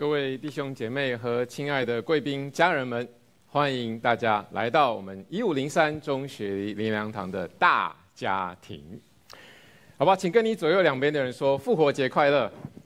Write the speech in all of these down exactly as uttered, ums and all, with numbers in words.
各位弟兄姐妹和亲爱的贵宾家人们，欢迎大家来到我们一五零三中学灵粮堂的大家庭。好吧，请跟你左右两边的人说复活节快乐。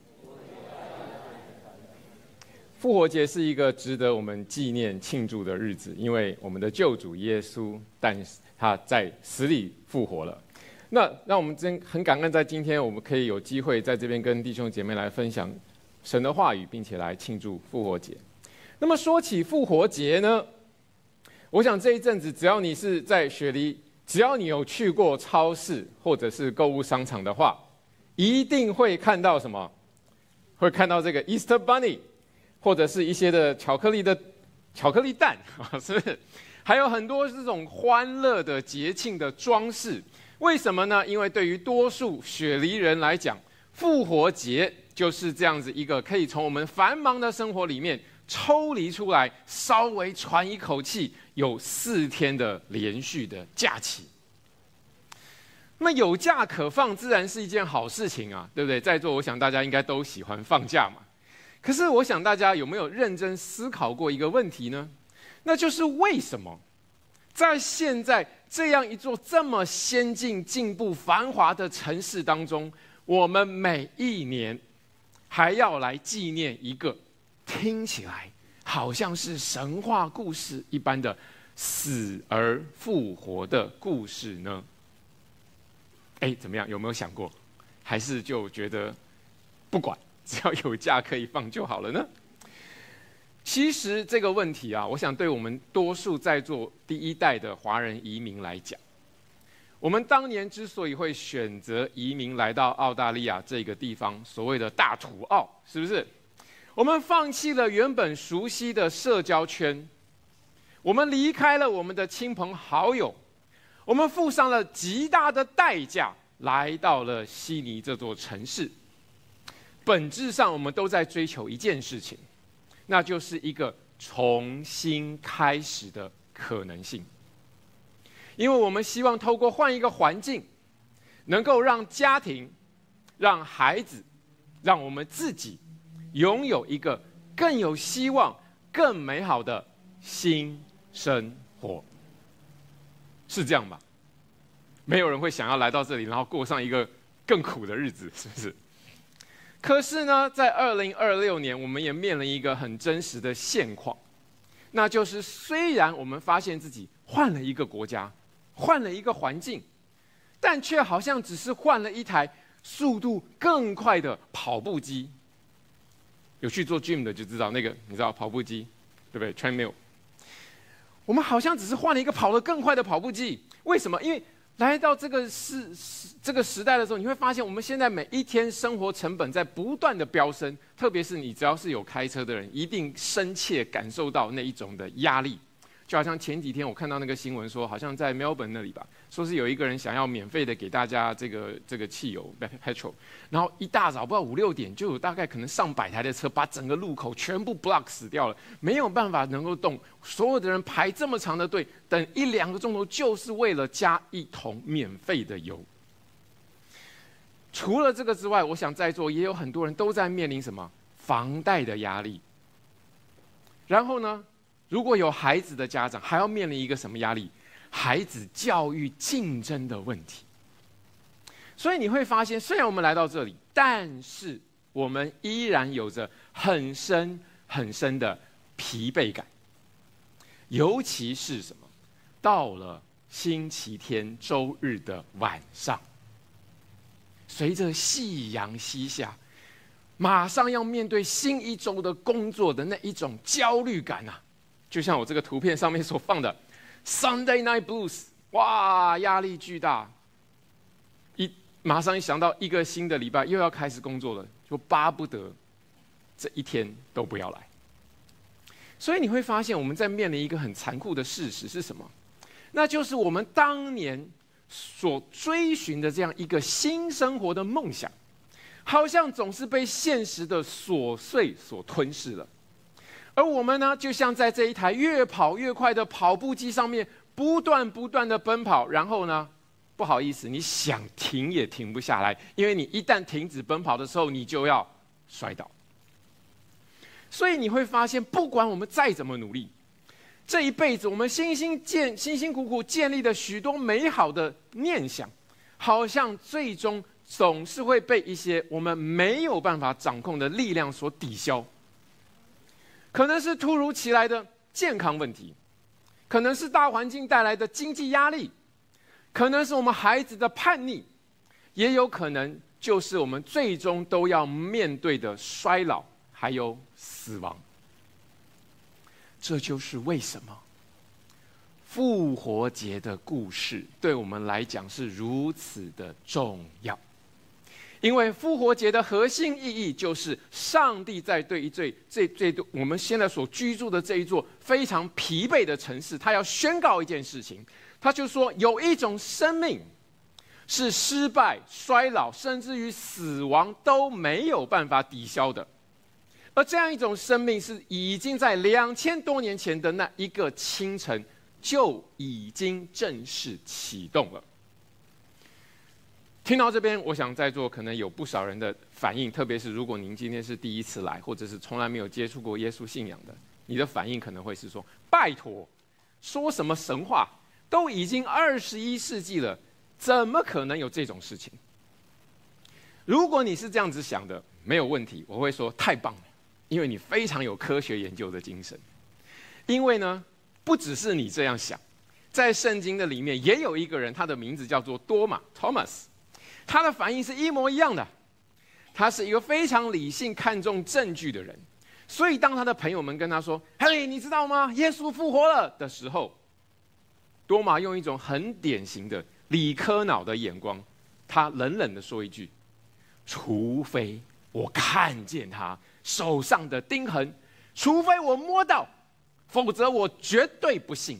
复活节是一个值得我们纪念庆祝的日子，因为我们的救主耶稣，但他在死里复活了。那让我们真很感恩，在今天我们可以有机会在这边跟弟兄姐妹来分享神的话语，并且来庆祝复活节。那么说起复活节呢，我想这一阵子，只要你是在雪梨，只要你有去过超市或者是购物商场的话，一定会看到什么？会看到这个 Easter Bunny， 或者是一些的巧克力的巧克力蛋，是不是？还有很多这种欢乐的节庆的装饰。为什么呢？因为对于多数雪梨人来讲，复活节就是这样子一个可以从我们繁忙的生活里面抽离出来，稍微喘一口气，有四天的连续的假期。那么有假可放，自然是一件好事情啊，对不对？在座我想大家应该都喜欢放假嘛。可是我想大家有没有认真思考过一个问题呢？那就是为什么在现在这样一座这么先进、进步、繁华的城市当中，我们每一年还要来纪念一个听起来好像是神话故事一般的死而复活的故事呢？哎，怎么样？有没有想过？还是就觉得不管，只要有假可以放就好了呢？其实这个问题啊，我想对我们多数在座第一代的华人移民来讲，我们当年之所以会选择移民来到澳大利亚这个地方，所谓的大土澳，是不是？我们放弃了原本熟悉的社交圈，我们离开了我们的亲朋好友，我们付上了极大的代价，来到了悉尼这座城市。本质上，我们都在追求一件事情，那就是一个重新开始的可能性。因为我们希望透过换一个环境，能够让家庭、让孩子、让我们自己拥有一个更有希望、更美好的新生活。是这样吧？没有人会想要来到这里，然后过上一个更苦的日子，是不是？可是呢，在二零二六年，我们也面临一个很真实的现况，那就是虽然我们发现自己换了一个国家，换了一个环境，但却好像只是换了一台速度更快的跑步机。有去做 gym 的就知道，那个你知道跑步机，对不对 ？treadmill。我们好像只是换了一个跑得更快的跑步机。为什么？因为来到这个时这个时代的时候，你会发现我们现在每一天生活成本在不断的飙升，特别是你只要是有开车的人，一定深切感受到那一种的压力。就好像前几天我看到那个新闻说，好像在 Melbourne 那里吧，说是有一个人想要免费的给大家这个这个汽油 petrol， 然后一大早不知道五六点就有大概可能上百台的车把整个路口全部 block 死掉了，没有办法能够动，所有的人排这么长的队，等一两个钟头，就是为了加一桶免费的油。除了这个之外，我想在座也有很多人都在面临什么房贷的压力，然后呢？如果有孩子的家长，还要面临一个什么压力？孩子教育竞争的问题。所以你会发现，虽然我们来到这里，但是我们依然有着很深很深的疲惫感。尤其是什么？到了星期天、周日的晚上，随着夕阳西下，马上要面对新一周的工作的那一种焦虑感啊！就像我这个图片上面所放的 Sunday Night Blues， 哇，压力巨大。一马上一想到一个新的礼拜又要开始工作了，就巴不得这一天都不要来。所以你会发现，我们在面临一个很残酷的事实是什么？那就是我们当年所追寻的这样一个新生活的梦想，好像总是被现实的琐碎所吞噬了。而我们呢，就像在这一台越跑越快的跑步机上面，不断不断的奔跑，然后呢，不好意思，你想停也停不下来，因为你一旦停止奔跑的时候，你就要摔倒。 所以你会发现，不管我们再怎么努力，这一辈子我们辛辛建、辛辛苦苦建立的许多美好的念想，好像最终总是会被一些我们没有办法掌控的力量所抵消。可能是突如其来的健康问题，可能是大环境带来的经济压力，可能是我们孩子的叛逆，也有可能就是我们最终都要面对的衰老，还有死亡。这就是为什么复活节的故事对我们来讲是如此的重要。因为复活节的核心意义就是上帝在对一这这这我们现在所居住的这一座非常疲惫的城市，他要宣告一件事情，他就说有一种生命是失败、衰老，甚至于死亡都没有办法抵消的。而这样一种生命是已经在两千多年前的那一个清晨就已经正式启动了。听到这边，我想在座可能有不少人的反应，特别是如果您今天是第一次来，或者是从来没有接触过耶稣信仰的，你的反应可能会是说：拜托，说什么神话？都已经二十一世纪了，怎么可能有这种事情？如果你是这样子想的，没有问题，我会说太棒了，因为你非常有科学研究的精神。因为呢，不只是你这样想，在圣经的里面也有一个人，他的名字叫做多马 （Thomas）。他的反应是一模一样的，他是一个非常理性、看重证据的人。所以，当他的朋友们跟他说：“嘿，你知道吗？耶稣复活了”的时候，多马用一种很典型的理科脑的眼光，他冷冷地说一句：“除非我看见他手上的钉痕，除非我摸到，否则我绝对不信。”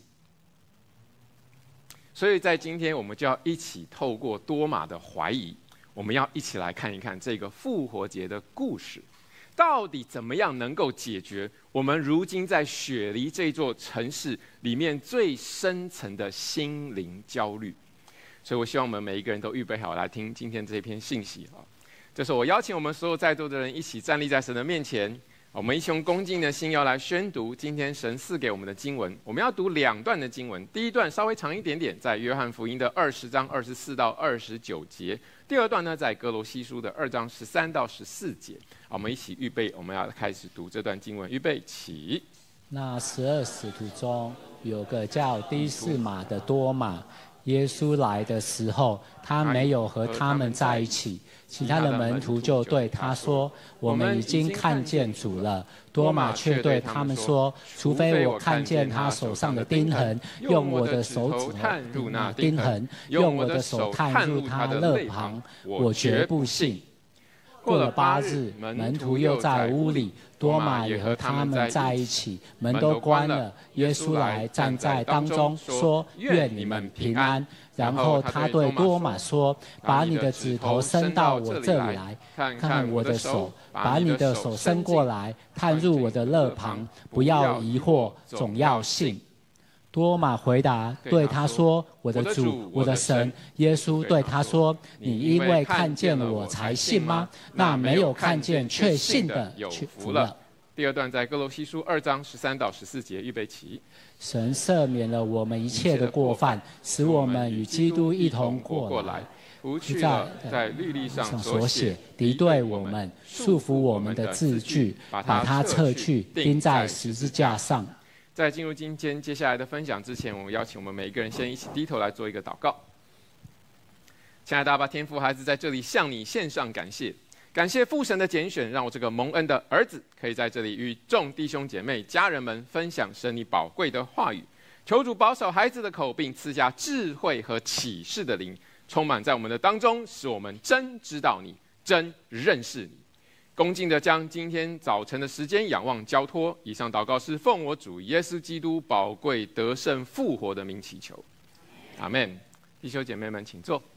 所以在今天，我们就要一起透过多马的怀疑，我们要一起来看一看这个复活节的故事，到底怎么样能够解决我们如今在雪梨这座城市里面最深层的心灵焦虑。所以我希望我们每一个人都预备好来听今天这篇信息啊！这时候我邀请我们所有在座的人一起站立在神的面前。我们一起用恭敬的心要来宣读今天神赐给我们的经文。我们要读两段的经文，第一段稍微长一点点，在约翰福音的二十章二十四到二十九节；第二段呢，在哥罗西书的二章十三到十四节。我们一起预备，我们要开始读这段经文。预备起。 那十二使徒中有个叫低士马的多马，耶稣来的时候，他没有和他们在一起。其他的门徒就对他说：“我们已经看见主了。”多马却对他们说：“除非我看见他手上的钉痕，用我的手指探入那钉痕，用我的手探入他肋旁，我绝不信。”过了八日，门徒又在屋里，多马也和他们在一起，门都关了。耶稣来站在当中，说：“愿你们平安。”然后他对多马说：“把你的指头伸到我这里来，看看我的手；把你的手伸过来，探入我的肋旁。不要疑惑，总要信。”多马回答对他说：“我的主，我的神。”耶稣对他说：“你因为看见了我才信吗？那没有看见却信的有福了。” 第二段在哥罗西书二章十三到十四节，预备起。 神赦免了我们一切的过犯，使我们与基督一同过来， 除去了在律例上所写敌对我们、束缚我们的字句，把它撤去，钉在十字架上。 在进入今天接下来的分享之前，我们邀请我们每一个人先一起低头来做一个祷告。亲爱的阿爸天父，孩子在这里向你献上感谢。感谢父神的拣选，让我这个蒙恩的儿子可以在这里与众弟兄姐妹、家人们分享神你宝贵的话语。求主保守孩子的口，并赐下智慧和启示的灵，充满在我们的当中，使我们真知道你，真认识你。恭敬地将今天早晨的时间仰望交托。以上祷告是奉我主耶稣基督宝贵得胜复活的名祈求，阿们。弟兄姐妹们，请坐。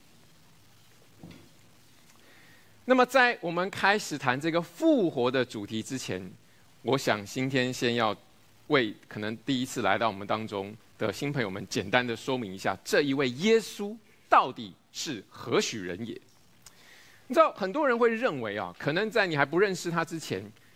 那么在我们开始谈这个复活的主题之前，我想今天先要为可能第一次来到我们当中的新朋友们简单的说明一下，这一位耶稣到底是何许人也。你知道很多人会认为啊，可能在你还不认识他之前，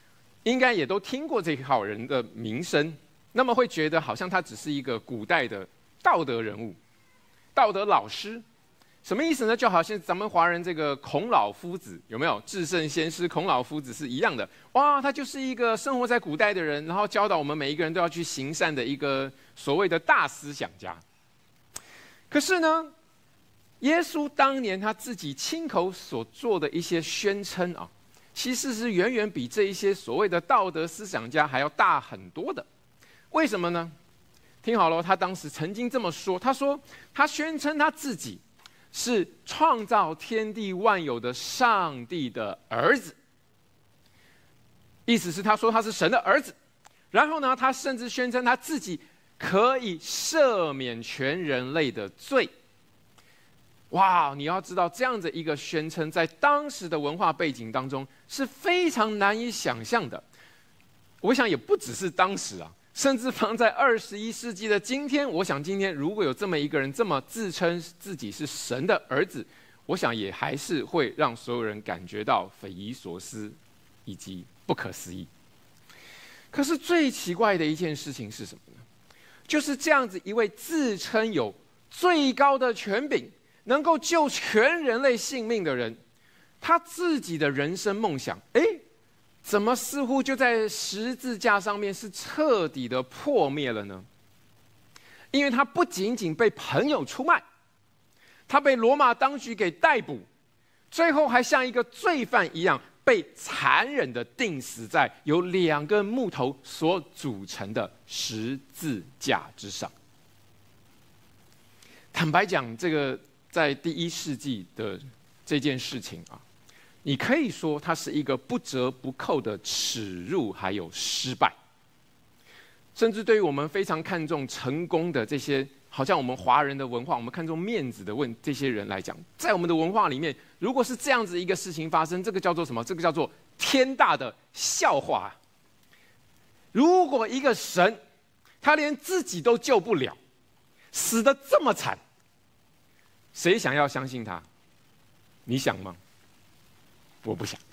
应该也都听过这号人的名声，那么会觉得好像他只是一个古代的道德人物、道德老师。什么意思呢？就好像咱们华人这个孔老夫子，有没有至圣先师孔老夫子是一样的？哇，他就是一个生活在古代的人，然后教导我们每一个人都要去行善的一个所谓的大思想家。可是呢，耶稣当年他自己亲口所做的一些宣称啊，其实是远远比这一些所谓的道德思想家还要大很多的。为什么呢？听好了，他当时曾经这么说，他说他宣称他自己是创造天地万有的上帝的儿子，意思是他说他是神的儿子。然后呢，他甚至宣称他自己可以赦免全人类的罪。哇，你要知道，这样的一个宣称，在当时的文化背景当中是非常难以想象的。我想也不只是当时啊，甚至放在二十一世纪的今天，我想今天如果有这么一个人这么自称自己是神的儿子，我想也还是会让所有人感觉到匪夷所思以及不可思议。可是最奇怪的一件事情是什么呢？就是这样子一位自称有最高的权柄，能够救全人类性命的人，他自己的人生梦想，哎，怎么似乎就在十字架上面是彻底的破灭了呢？因为他不仅仅被朋友出卖，他被罗马当局给逮捕，最后还像一个罪犯一样被残忍的钉死在由两根木头所组成的十字架之上。坦白讲，这个在第一世纪的这件事情啊，你可以说它是一个不折不扣的耻辱，还有失败。甚至对于我们非常看重成功的这些，好像我们华人的文化，我们看重面子的问这些人来讲，在我们的文化里面，如果是这样子一个事情发生，这个叫做什么？这个叫做天大的笑话。如果一个神，他连自己都救不了，死得这么惨，谁想要相信他？你想吗？我不想。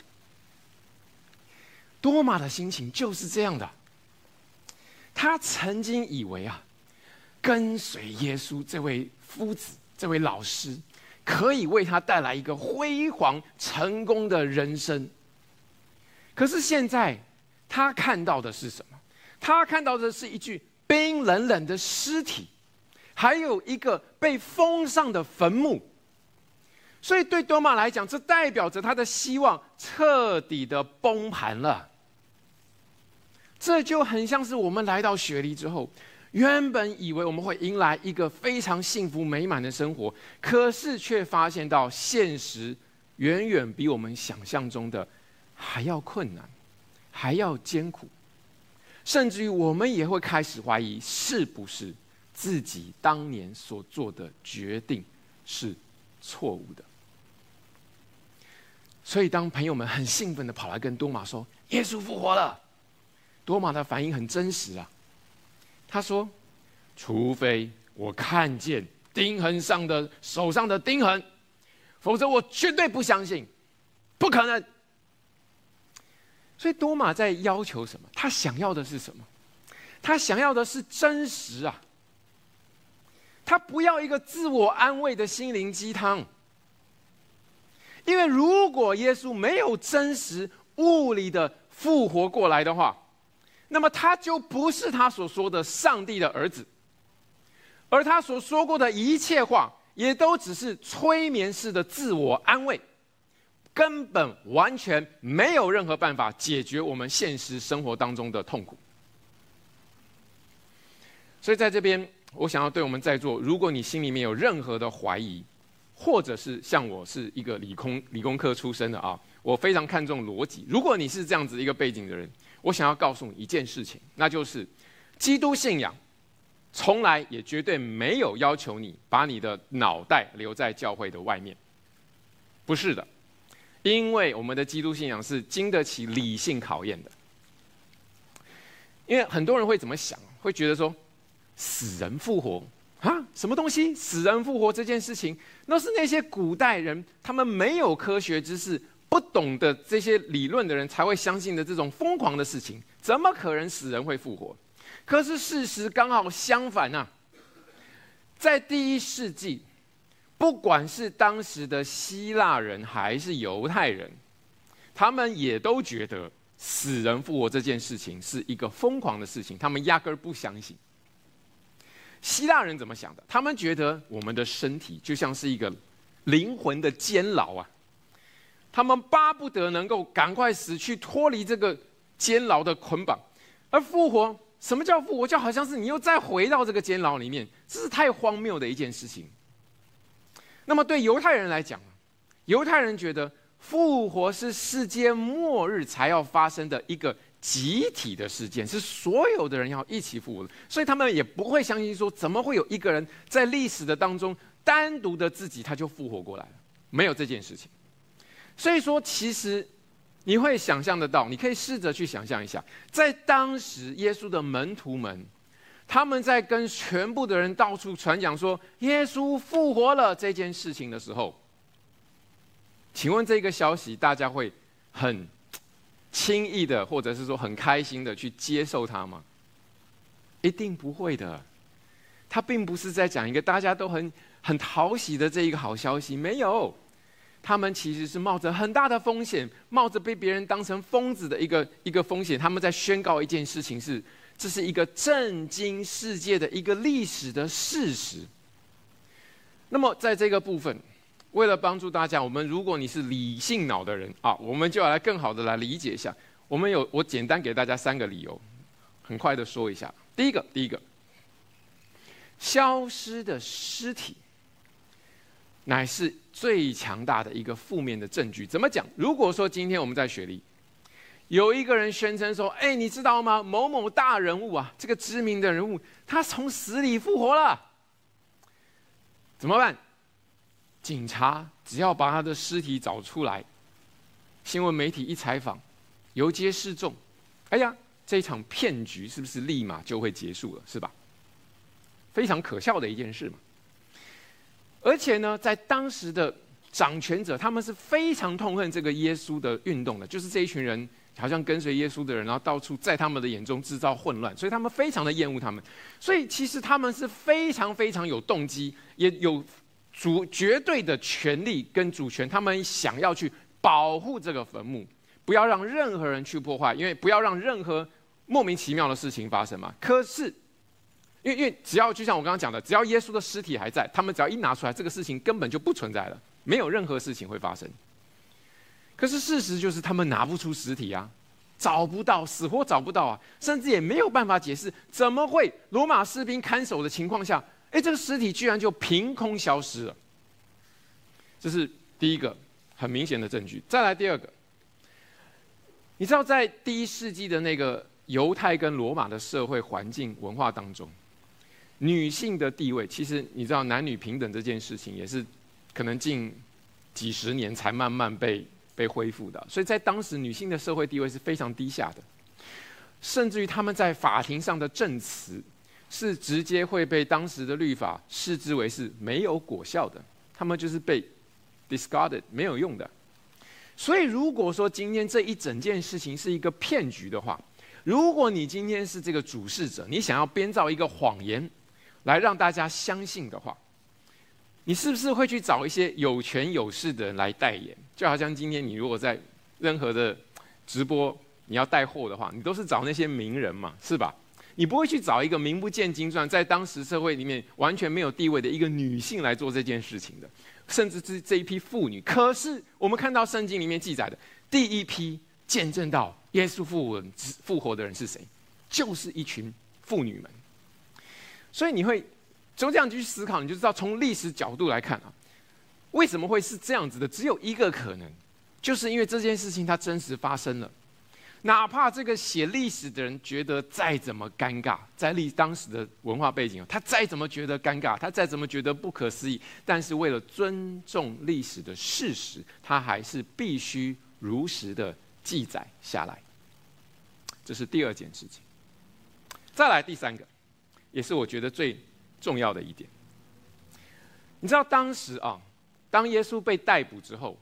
多马的心情就是这样的。他曾经以为啊，跟随耶稣这位夫子、这位老师，可以为他带来一个辉煌成功的人生。可是现在，他看到的是什么？他看到的是一具冰冷冷的尸体，还有一个被封上的坟墓。所以对多马来讲，这代表着他的希望彻底的崩盘了。这就很像是我们来到雪梨之后，原本以为我们会迎来一个非常幸福美满的生活，可是却发现到现实远远比我们想象中的还要困难，还要艰苦，甚至于我们也会开始怀疑，是不是自己当年所做的决定是错误的。所以当朋友们很兴奋的跑来跟多马说耶稣复活了，多马的反应很真实啊，他说除非我看见钉痕上的手上的钉痕，否则我绝对不相信，不可能。所以多马在要求什么？他想要的是什么？他想要的是真实啊，他不要一个自我安慰的心灵鸡汤。因为如果耶稣没有真实物理的复活过来的话，那么他就不是他所说的上帝的儿子，而他所说过的一切话也都只是催眠式的自我安慰，根本完全没有任何办法解决我们现实生活当中的痛苦。所以在这边，我想要对我们在座，如果你心里面有任何的怀疑，或者是像我是一个理工理工科出身的啊，我非常看重逻辑。如果你是这样子一个背景的人，我想要告诉你一件事情，那就是基督信仰从来也绝对没有要求你把你的脑袋留在教会的外面，不是的，因为我们的基督信仰是经得起理性考验的。因为很多人会怎么想，会觉得说死人复活啊，什么东西？死人复活这件事情，那是那些古代人他们没有科学知识， 不懂得这些理论的人才会相信的这种疯狂的事情，怎么可能死人会复活？可是事实刚好相反啊！在第一世纪，不管是当时的希腊人还是犹太人，他们也都觉得死人复活这件事情是一个疯狂的事情，他们压根儿不相信。希腊人怎么想的？他们觉得我们的身体就像是一个灵魂的监牢啊，他们巴不得能够赶快死去，脱离这个监牢的捆绑。而复活，什么叫复活？就好像是你又再回到这个监牢里面，这是太荒谬的一件事情。那么对犹太人来讲，犹太人觉得复活是世界末日才要发生的一个集体的事件，是所有的人要一起复活的，所以他们也不会相信说，怎么会有一个人在历史的当中单独的自己他就复活过来了，没有这件事情。所以说，其实你会想象得到，你可以试着去想象一下，在当时耶稣的门徒们，他们在跟全部的人到处传讲说耶稣复活了这件事情的时候，请问这个消息大家会很轻易的，或者是说很开心的去接受它吗？一定不会的。他并不是在讲一个大家都很很讨喜的这一个好消息，没有。他们其实是冒着很大的风险，冒着被别人当成疯子的一个一个风险，他们在宣告一件事情是，这是一个震惊世界的一个历史的事实。那么在这个部分，为了帮助大家，我们如果你是理性脑的人啊，我们就要来更好的来理解一下。我们有我简单给大家三个理由，很快的说一下。第一个，第一个，消失的尸体乃是最强大的一个负面的证据。怎么讲？如果说今天我们在雪梨，有一个人宣称说：“哎，你知道吗？某某大人物啊，这个知名的人物，他从死里复活了。”怎么办？警察只要把他的尸体找出来，新闻媒体一采访，游街示众，哎呀，这场骗局是不是立马就会结束了？是吧？非常可笑的一件事嘛。而且呢，在当时的掌权者，他们是非常痛恨这个耶稣的运动的，就是这一群人好像跟随耶稣的人，然后到处在他们的眼中制造混乱，所以他们非常的厌恶他们。所以其实他们是非常非常有动机，也有主绝对的权利跟主权，他们想要去保护这个坟墓，不要让任何人去破坏，因为不要让任何莫名其妙的事情发生嘛。可是因为因为只要就像我刚刚讲的，只要耶稣的尸体还在，他们只要一拿出来，这个事情根本就不存在了，没有任何事情会发生。可是事实就是他们拿不出尸体啊，找不到，死活找不到啊，甚至也没有办法解释，怎么会罗马士兵看守的情况下，哎，这个尸体居然就凭空消失了？这是第一个很明显的证据。再来第二个，你知道在第一世纪的那个犹太跟罗马的社会环境文化当中，女性的地位，其实你知道男女平等这件事情也是可能近几十年才慢慢被被恢复的，所以在当时女性的社会地位是非常低下的，甚至于他们在法庭上的证词是直接会被当时的律法视之为是没有果效的，他们就是被 discarded 没有用的。所以如果说今天这一整件事情是一个骗局的话，如果你今天是这个主事者，你想要编造一个谎言来让大家相信的话，你是不是会去找一些有权有势的人来代言？就好像今天你如果在任何的直播你要带货的话，你都是找那些名人嘛，是吧？你不会去找一个名不见经传，在当时社会里面完全没有地位的一个女性来做这件事情的，甚至是这一批妇女。可是我们看到圣经里面记载的第一批见证到耶稣复活复活的人是谁？就是一群妇女们。所以你会就这样去思考，你就知道从历史角度来看啊，为什么会是这样子的？只有一个可能，就是因为这件事情它真实发生了。哪怕这个写历史的人觉得再怎么尴尬，在历当时的文化背景，他再怎么觉得尴尬，他再怎么觉得不可思议，但是为了尊重历史的事实，他还是必须如实的记载下来。这是第二件事情。再来第三个，也是我觉得最重要的一点。你知道当时啊，当耶稣被逮捕之后，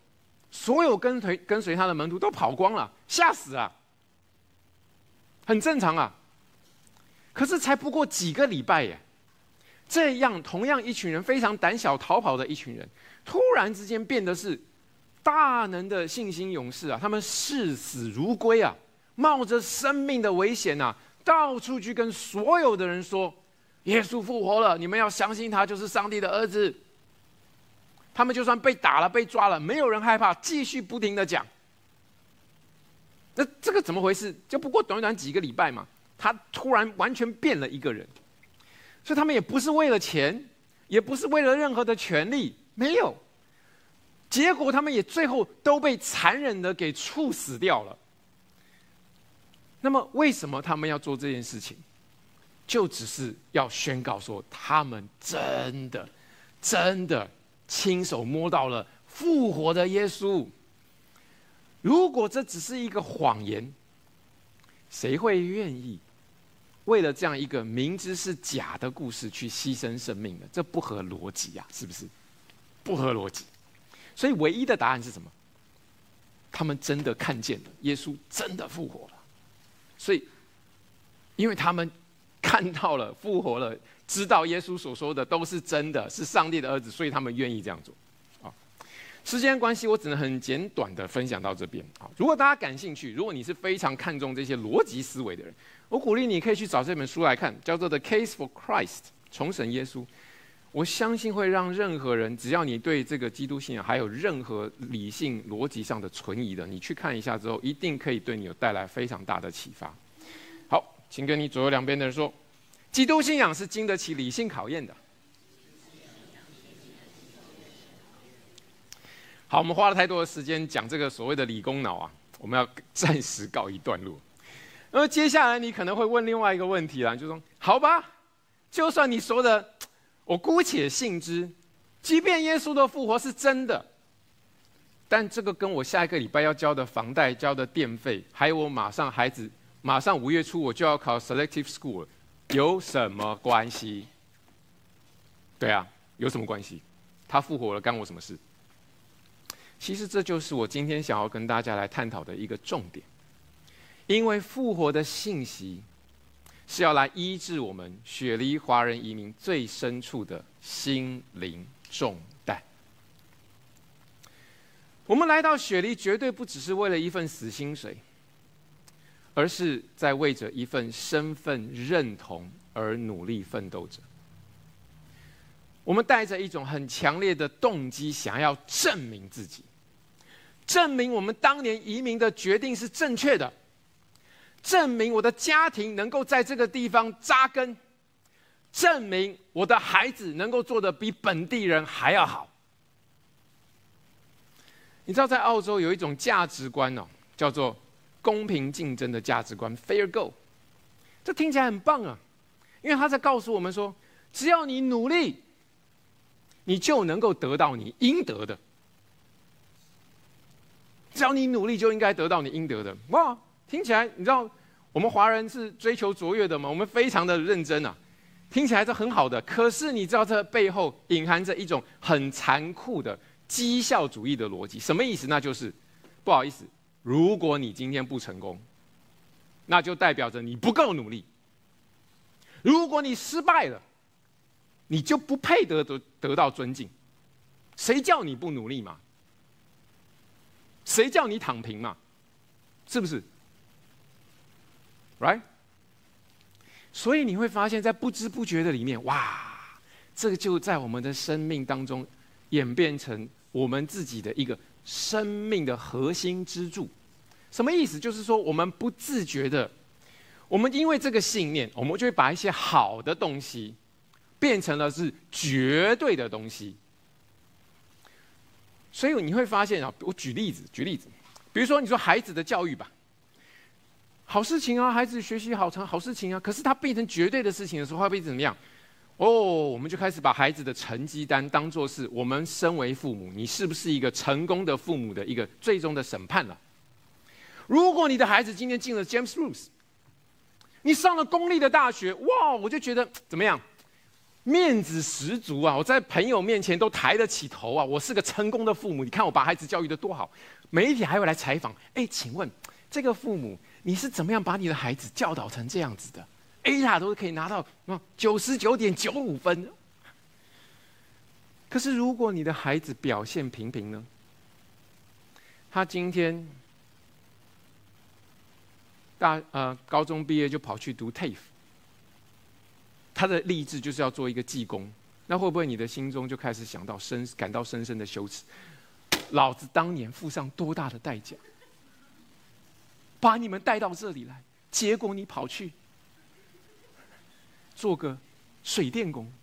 所有跟随跟随他的门徒都跑光了，吓死了，很正常啊。可是才不过几个礼拜耶，这样同样一群人非常胆小逃跑的一群人，突然之间变得是大能的信心勇士啊！他们视死如归啊，冒着生命的危险啊，到处去跟所有的人说：耶稣复活了，你们要相信他就是上帝的儿子。他们就算被打了、被抓了，没有人害怕，继续不停的讲。那这个怎么回事？就不过短短几个礼拜嘛，他突然完全变了一个人。所以他们也不是为了钱，也不是为了任何的权利，没有。结果他们也最后都被残忍的给处死掉了。那么为什么他们要做这件事情？就只是要宣告说，他们真的、真的亲手摸到了复活的耶稣。如果这只是一个谎言，谁会愿意为了这样一个明知是假的故事去牺牲生命呢？这不合逻辑啊，是不是？不合逻辑。所以唯一的答案是什么？他们真的看见了耶稣真的复活了。所以因为他们看到了复活了，知道耶稣所说的都是真的，是上帝的儿子，所以他们愿意这样做。好，时间关系，我只能很简短的分享到这边。好，如果大家感兴趣，如果你是非常看重这些逻辑思维的人，我鼓励你可以去找这本书来看，叫做《The Case for Christ》，重审耶稣。我相信会让任何人，只要你对这个基督信仰还有任何理性逻辑上的存疑的，你去看一下之后，一定可以对你有带来非常大的启发。好，请跟你左右两边的人说，基督信仰是经得起理性考验的。好，我们花了太多的时间讲这个所谓的理工脑啊，我们要暂时告一段落。那么接下来你可能会问另外一个问题啦，就说好吧，就算你说的我姑且信之，即便耶稣的复活是真的，但这个跟我下一个礼拜要交的房贷、交的电费，还有我马上孩子马上五月初我就要考 selective school 有什么关系？对啊，有什么关系？他复活了，干我什么事？其实这就是我今天想要跟大家来探讨的一个重点，因为复活的信息是要来医治我们雪梨华人移民最深处的心灵重担。我们来到雪梨绝对不只是为了一份死薪水，而是在为着一份身份认同而努力奋斗着。我们带着一种很强烈的动机，想要证明自己，证明我们当年移民的决定是正确的，证明我的家庭能够在这个地方扎根，证明我的孩子能够做得比本地人还要好。你知道在澳洲有一种价值观哦，叫做公平竞争的价值观 Fair Go， 这听起来很棒啊，因为他在告诉我们说，只要你努力，你就能够得到你应得的。只要你努力，就应该得到你应得的。哇，听起来你知道我们华人是追求卓越的吗？我们非常的认真啊，听起来是很好的。可是你知道这背后隐含着一种很残酷的绩效主义的逻辑，什么意思？那就是不好意思，如果你今天不成功，那就代表着你不够努力。如果你失败了，你就不配得得得到尊敬。谁叫你不努力嘛？谁叫你躺平嘛？是不是 ？Right？ 所以你会发现在不知不觉的里面，哇，这个就在我们的生命当中演变成我们自己的一个生命的核心支柱。什么意思？就是说我们不自觉的，我们因为这个信念，我们就会把一些好的东西变成了是绝对的东西。所以你会发现啊，我举例子，举例子，比如说你说孩子的教育吧，好事情啊，孩子学习好成好事情啊，可是它变成绝对的事情的时候，会被怎么样？哦，我们就开始把孩子的成绩单当作是我们身为父母，你是不是一个成功的父母的一个最终的审判了。如果你的孩子今天进了 James Bruce， 你上了公立的大学，哇，我就觉得怎么样？ 面子十足啊！我在朋友面前都抬得起头啊！我是个成功的父母，你看我把孩子教育得多好。媒体还会来采访，哎，请问这个父母你是怎么样把你的孩子教导成这样子的 ？A 塔都可以拿到九十九点九五分。可是如果你的孩子表现平平呢？他今天大呃高中毕业就跑去读 T A F E。他的立志就是要做一个技工，那会不会你的心中就开始想到深感到深深的羞耻？老子当年付上多大的代价，把你们带到这里来，结果你跑去做个水电工。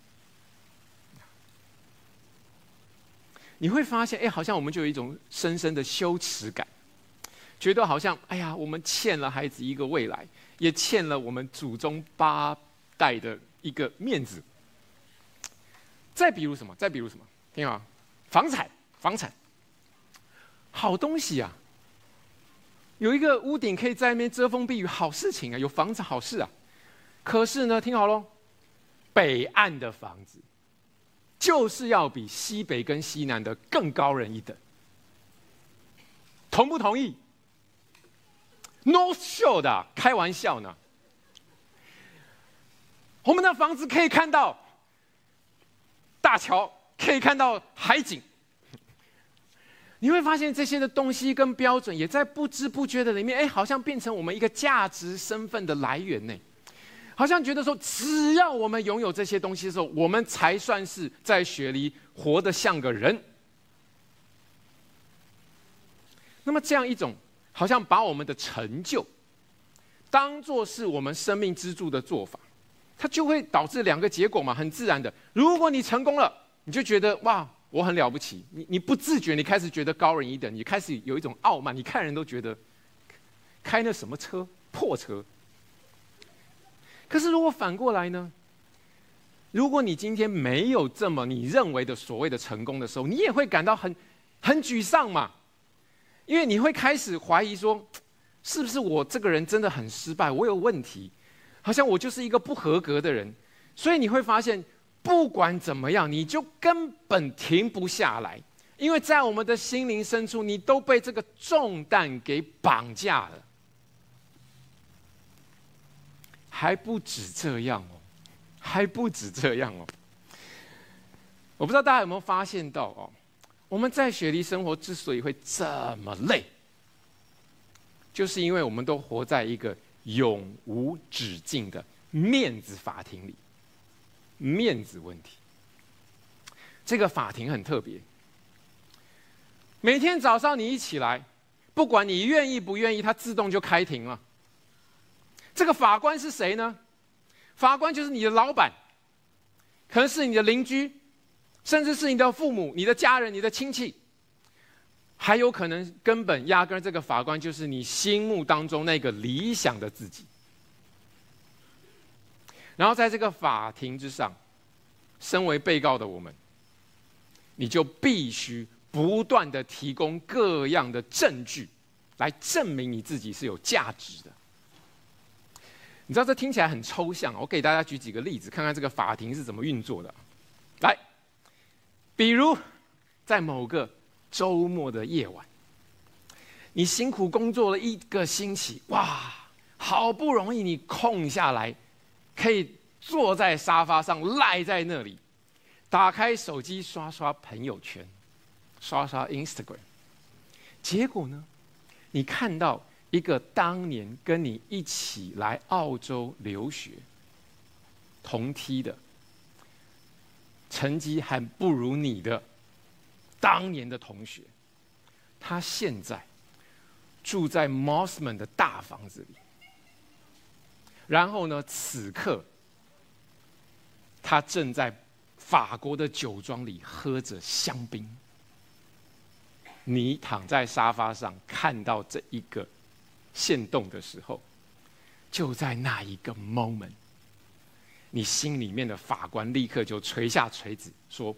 你会发现，哎，好像我们就有一种深深的羞耻感，觉得好像，哎呀，我们欠了孩子一个未来，也欠了我们祖宗八代的一个面子。再比如什么？再比如什么？听好，房产，房产，好东西啊！有一个屋顶可以在那边遮风避雨，好事情啊！有房子，好事啊！可是呢，听好喽，北岸的房子就是要比西北跟西南的更高人一等，同不同意 ？No show 的，开玩笑呢。我们的房子可以看到大桥，可以看到海景。你会发现这些的东西跟标准，也在不知不觉的里面，哎，好像变成我们一个价值身份的来源呢。好像觉得说，只要我们拥有这些东西的时候，我们才算是在雪梨活得像个人。那么这样一种，好像把我们的成就当作是我们生命支柱的做法。它就会导致两个结果嘛，很自然的。如果你成功了，你就觉得哇，我很了不起。你你不自觉，你开始觉得高人一等，你开始有一种傲慢。你看人都觉得开那什么车，破车。可是如果反过来呢？如果你今天没有这么你认为的所谓的成功的时候，你也会感到很很沮丧嘛，因为你会开始怀疑说，是不是我这个人真的很失败，我有问题。好像我就是一个不合格的人，所以你会发现，不管怎么样，你就根本停不下来，因为在我们的心灵深处，你都被这个重担给绑架了。还不止这样哦，还不止这样哦。我不知道大家有没有发现到哦，我们在雪梨生活之所以会这么累，就是因为我们都活在一个永无止境的面子法庭里，面子问题。这个法庭很特别，每天早上你一起来，不管你愿意不愿意，它自动就开庭了。这个法官是谁呢？法官就是你的老板，可能是你的邻居，甚至是你的父母、你的家人、你的亲戚。还有可能根本压根这个法官就是你心目当中那个理想的自己。然后在这个法庭之上，身为被告的我们，你就必须不断的提供各样的证据，来证明你自己是有价值的。你知道这听起来很抽象，我给大家举几个例子，看看这个法庭是怎么运作的。来，比如在某个周末的夜晚，你辛苦工作了一个星期，哇，好不容易你空下来，可以坐在沙发上赖在那里，打开手机刷刷朋友圈，刷刷 Instagram。结果呢，你看到一个当年跟你一起来澳洲留学、同梯的，成绩还不如你的当年的同学，他现在住在 Mosman 的大房子里，然后呢，此刻他正在法国的酒庄里喝着香槟。你躺在沙发上看到这一个限动的时候，就在那一个 moment， 你心里面的法官立刻就垂下锤子说，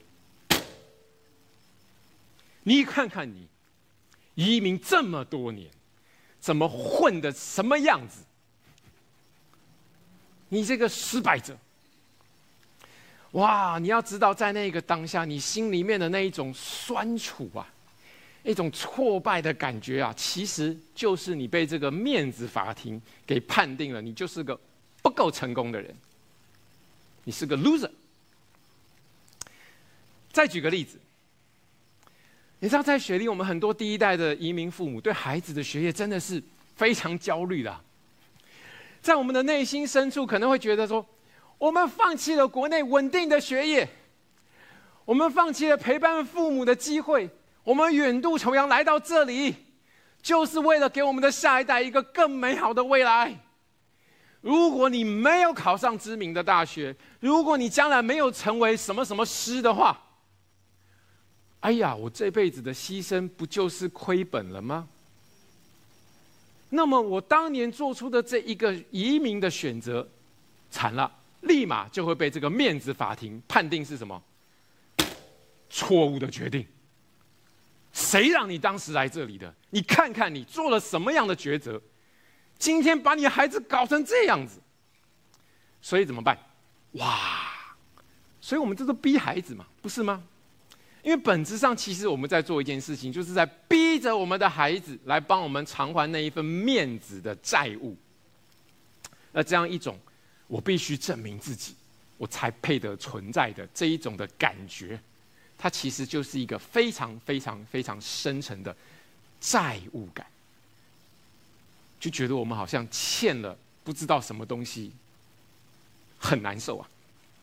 你看看你移民这么多年，怎么混的什么样子？你这个失败者！ 哇，你要知道，在那个当下，你心里面的那一种酸楚啊，一种挫败的感觉啊，其实就是你被这个面子法庭给判定了，你就是个不够成功的人，你是个 loser。再举个例子，你知道，在雪梨，我们很多第一代的移民父母对孩子的学业真的是非常焦虑的啊。在我们的内心深处，可能会觉得说，我们放弃了国内稳定的学业，我们放弃了陪伴父母的机会，我们远渡重洋来到这里，就是为了给我们的下一代一个更美好的未来。如果你没有考上知名的大学，如果你将来没有成为什么什么师的话，哎呀，我这辈子的牺牲不就是亏本了吗？那么我当年做出的这一个移民的选择，惨了，立马就会被这个面子法庭判定是什么？错误的决定。谁让你当时来这里的？你看看你做了什么样的抉择，今天把你孩子搞成这样子。所以怎么办？哇！所以我们这都逼孩子嘛，不是吗？因为本质上，其实我们在做一件事情，就是在逼着我们的孩子来帮我们偿还那一份面子的债务。那这样一种我必须证明自己，我才配得存在的这一种的感觉，它其实就是一个非常非常非常深沉的债务感，就觉得我们好像欠了不知道什么东西，很难受啊。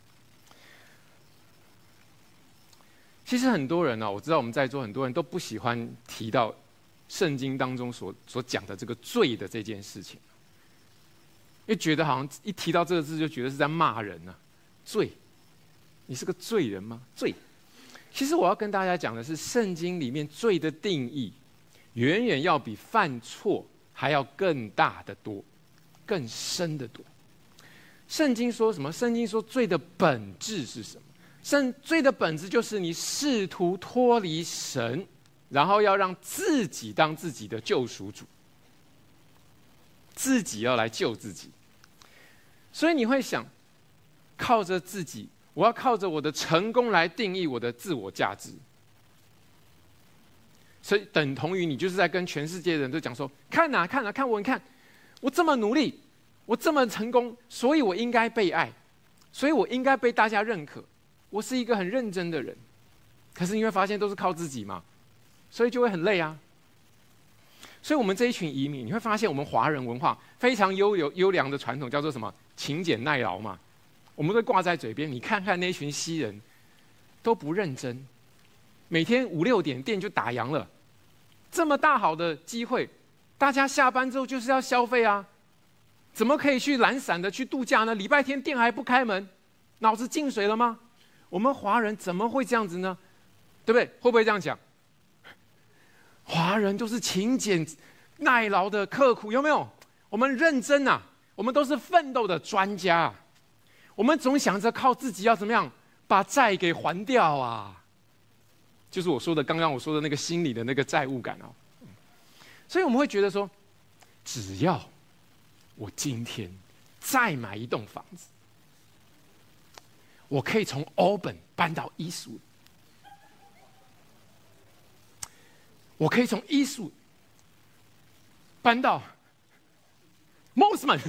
其实很多人呢、啊，我知道我们在座很多人都不喜欢提到圣经当中所所讲的这个罪的这件事情，因为觉得好像一提到这个字就觉得是在骂人呢、啊。罪，你是个罪人吗？罪。其实我要跟大家讲的是，圣经里面罪的定义，远远要比犯错还要更大的多，更深的多。圣经说什么？圣经说罪的本质是什么？圣罪的本质就是你试图脱离神，然后要让自己当自己的救赎主，自己要来救自己。所以你会想，靠着自己，我要靠着我的成功来定义我的自我价值。所以等同于你就是在跟全世界的人都讲说，看啊看啊看我，你看我这么努力，我这么成功，所以我应该被爱，所以我应该被大家认可。我是一个很认真的人，可是你会发现都是靠自己嘛，所以就会很累啊。所以我们这一群移民，你会发现我们华人文化非常优有优良的传统，叫做什么？勤俭耐劳嘛。我们都挂在嘴边，你看看那群西人，都不认真，每天五六点店就打烊了，这么大好的机会，大家下班之后就是要消费啊，怎么可以去懒散的去度假呢？礼拜天店还不开门，脑子进水了吗？我们华人怎么会这样子呢？对不对？会不会这样讲？华人都是勤俭耐劳的刻苦，有没有？我们认真啊，我们都是奋斗的专家啊。我们总想着靠自己要怎么样把债给还掉啊，就是我说的刚刚我说的那个心理的那个债务感哦。所以我们会觉得说，只要我今天再买一栋房子，我可以从Auburn搬到伊斯伍，我可以从伊斯伍搬到 Mosman，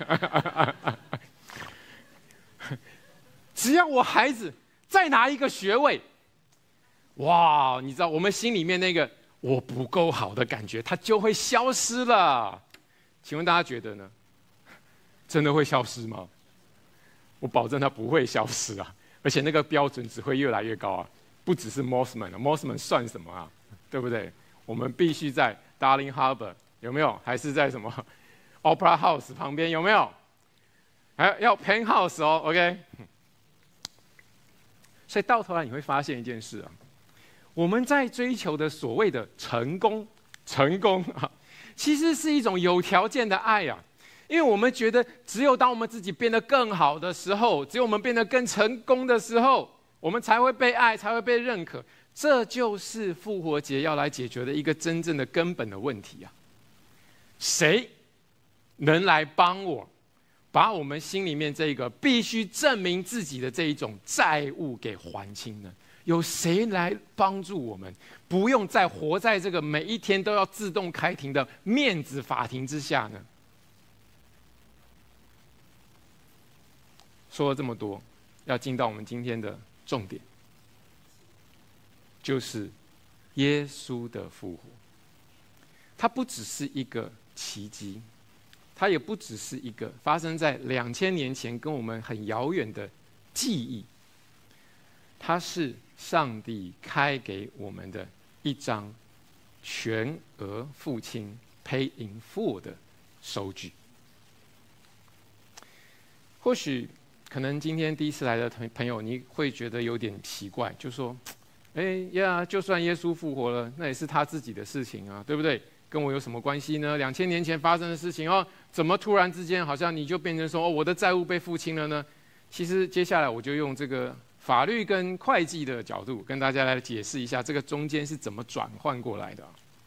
只要我孩子再拿一个学位，哇，你知道我们心里面那个我不够好的感觉，它就会消失了。请问大家觉得呢？真的会消失吗？我保证它不会消失啊，而且那个标准只会越来越高啊，不只是 Mosman 啊 ，Mosman 算什么啊？对不对？我们必须在 Darling Harbour 有没有？还是在什么 Opera House 旁边有没有？还要 Penthouse 哦 ，OK。所以到头来你会发现一件事啊，我们在追求的所谓的成功，成功啊，其实是一种有条件的爱啊。因为我们觉得，只有当我们自己变得更好的时候，只有我们变得更成功的时候，我们才会被爱，才会被认可。这就是复活节要来解决的一个真正的根本的问题啊！谁能来帮我把我们心里面这个必须证明自己的这一种债务给还清呢？有谁来帮助我们，不用再活在这个每一天都要自动开庭的面子法庭之下呢？说了这么多，要进到我们今天的重点，就是耶稣的复活。它不只是一个奇迹，它也不只是一个发生在两千年前跟我们很遥远的记忆，它是上帝开给我们的一张全额付清 （pay in full） 的收据。或许可能今天第一次来的朋友，你会觉得有点奇怪，就说：“哎呀，就算耶稣复活了，那也是他自己的事情啊，对不对？跟我有什么关系呢？两千年前发生的事情哦，怎么突然之间好像你就变成说，哦，我的债务被付清了呢？”其实接下来我就用这个法律跟会计的角度跟大家来解释一下，这个中间是怎么转换过来的。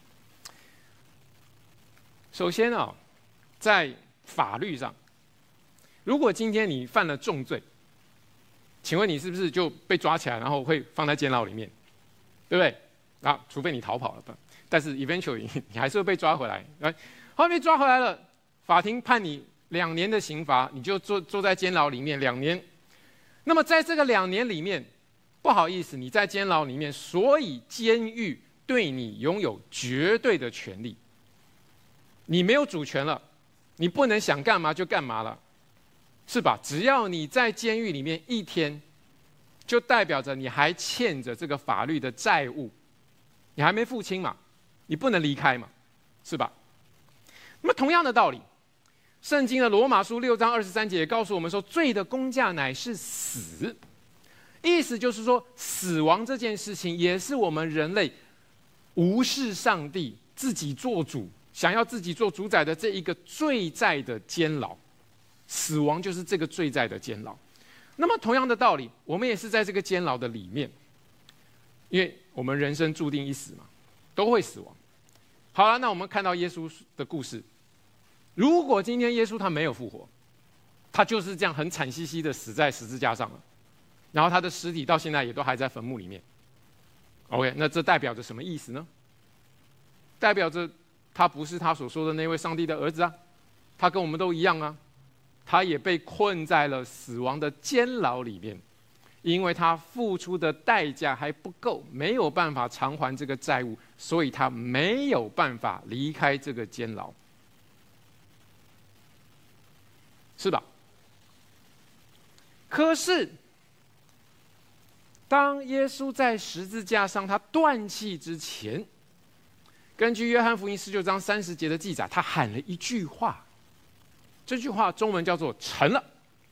首先啊，在法律上，如果今天你犯了重罪，请问你是不是就被抓起来，然后会放在监牢里面，对不对？啊，除非你逃跑了吧，但是 eventually 你还是会被抓回来。好，被抓回来了，法庭判你两年的刑罚，你就坐坐在监牢里面两年。那么在这个两年里面，不好意思，你在监牢里面，所以监狱对你拥有绝对的权利，你没有主权了，你不能想干嘛就干嘛了，是吧？只要你在监狱里面一天，就代表着你还欠着这个法律的债务，你还没付清嘛，你不能离开嘛，是吧？那么同样的道理，圣经的罗马书六章二十三节也告诉我们说，罪的工价乃是死，意思就是说，死亡这件事情也是我们人类无视上帝、自己做主、想要自己做主宰的这一个罪在的监牢。死亡就是这个罪在的监牢。那么同样的道理，我们也是在这个监牢的里面，因为我们人生注定一死嘛，都会死亡。好了，那我们看到耶稣的故事，如果今天耶稣他没有复活，他就是这样很惨兮兮的死在十字架上了，然后他的尸体到现在也都还在坟墓里面。OK， 那这代表着什么意思呢？代表着他不是他所说的那位上帝的儿子啊，他跟我们都一样啊，他也被困在了死亡的监牢里面，因为他付出的代价还不够，没有办法偿还这个债务，所以他没有办法离开这个监牢，是吧？可是当耶稣在十字架上他断气之前，根据约翰福音十九章三十节的记载，他喊了一句话，这句话中文叫做成了，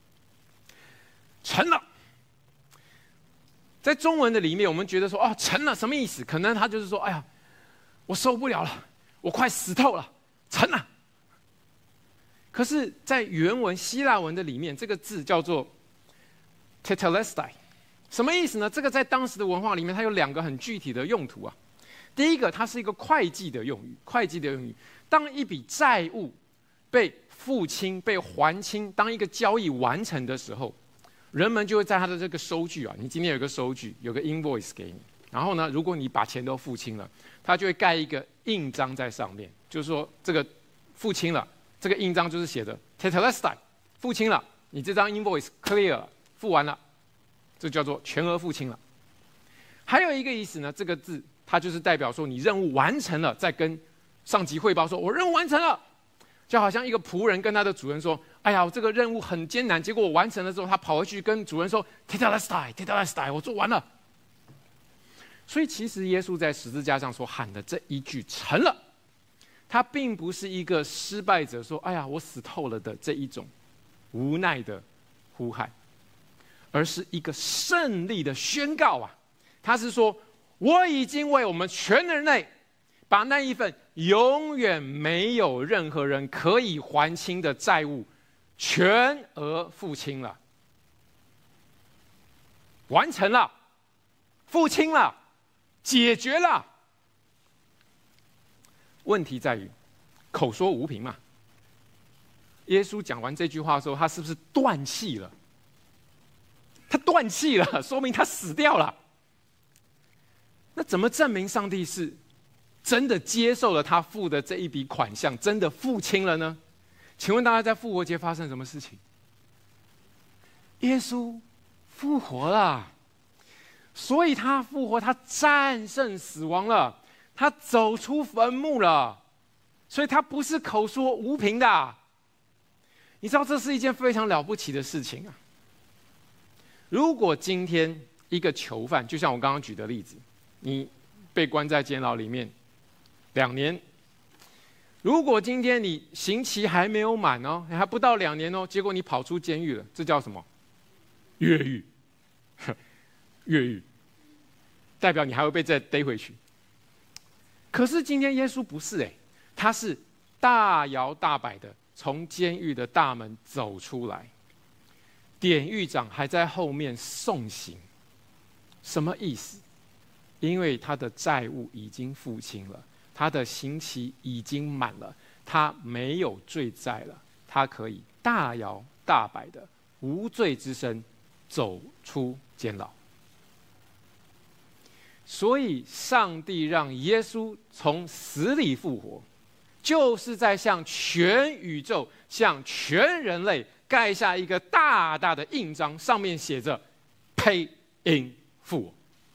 成了。在中文的里面，我们觉得说，哦，成了什么意思？可能他就是说，哎呀，我受不了了，我快死透了，成了。可是，在原文希腊文的里面，这个字叫做 tetelestai， 什么意思呢？这个在当时的文化里面，它有两个很具体的用途啊。第一个，它是一个会计的用语，会计的用语。当一笔债务被付清、被还清，当一个交易完成的时候，人们就会在他的这个收据啊，你今天有个收据，有个 invoice 给你，然后呢，如果你把钱都付清了，他就会盖一个印章在上面，就是说这个付清了，这个印章就是写的 tetelestai， 付清了，你这张 invoice clear 了，付完了，这叫做全额付清了。还有一个意思呢，这个字它就是代表说你任务完成了，再跟上级汇报说，我任务完成了。就好像一个仆人跟他的主人说：“哎呀，我这个任务很艰难，结果我完成了之后，他跑回去跟主人说 ：‘Tetelestai, Tetelestai， 我做完了。’所以，其实耶稣在十字架上所喊的这一句‘成了’，他并不是一个失败者说‘哎呀，我死透了’的这一种无奈的呼喊，而是一个胜利的宣告啊！他是说，我已经为我们全人类把那一份永远没有任何人可以还清的债务全额付清了，完成了，付清了，解决了。问题在于口说无凭嘛， 耶稣讲完这句话的时候，他是不是断气了？他断气了，说明他死掉了。那怎么证明上帝是真的接受了他付的这一笔款项，真的付清了呢？请问大家，在复活节发生什么事情？耶稣复活了，所以他复活，他战胜死亡了，他走出坟墓了，所以他不是口说无凭的。你知道这是一件非常了不起的事情啊！如果今天一个囚犯，就像我刚刚举的例子，你被关在监牢里面两年，如果今天你刑期还没有满哦，还不到两年哦，结果你跑出监狱了，这叫什么？越狱，越狱，代表你还会被再逮回去。可是今天耶稣不是哎，他是大摇大摆的从监狱的大门走出来，典狱长还在后面送行。什么意思？因为他的债务已经付清了，他的刑期已经满了，他没有罪债了，他可以大摇大摆的无罪之身走出监牢。所以上帝让耶稣从死里复活，就是在向全宇宙、向全人类盖下一个大大的印章，上面写着 Pay in full，